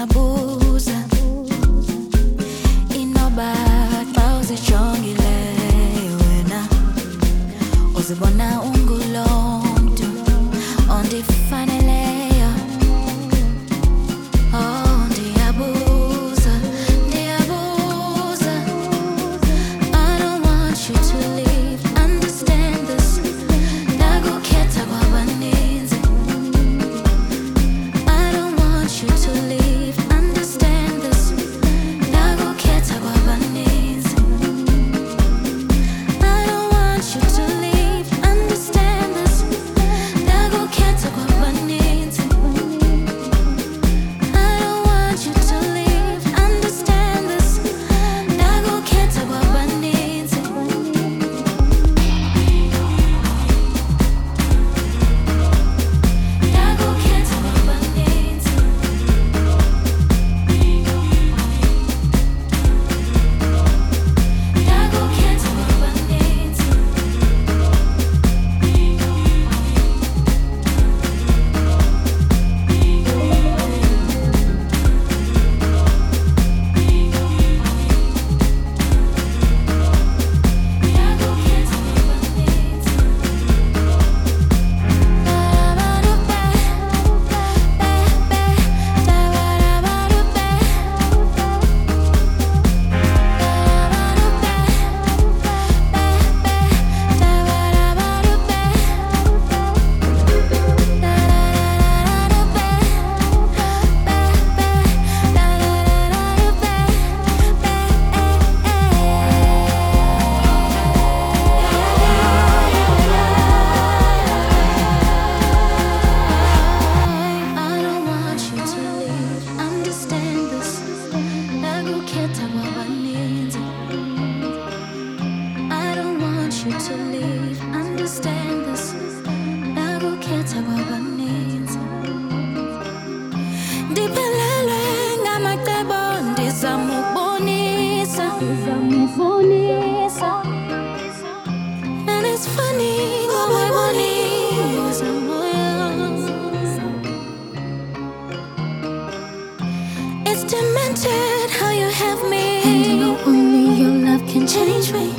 ndiyabuza inoba bawuzijongile wena uzibona ungulo mntu ondifaneleyo. Oh, ndiyabuza, ndiyabuza. I don't want you to leave, understand this. Ndakukhetha kwabaninzi. I don't want you to leave, understand this. Ndakukhetha kwabaninzi. I don't want you to leave, understand this. Ndakukhetha kwabaninzi. I don't want you to leave, understand this. Ndakukhetha kwabaninzi. Ndakukhetha kwabaninzi. Ndakukhetha kwabaninzi. Ndakukhetha kwabaninzi. I don't want you to leave, understand this. Ndakukhetha kwabaninzi. I don't want you to leave, understand this. Ndakukhetha kwabaninzi. Ndiphelelwe ngamacebo ndizama ukubonisa. And it's funny ngoba uyibonisa moya. It's demented how you have me, and you know only your love can change me.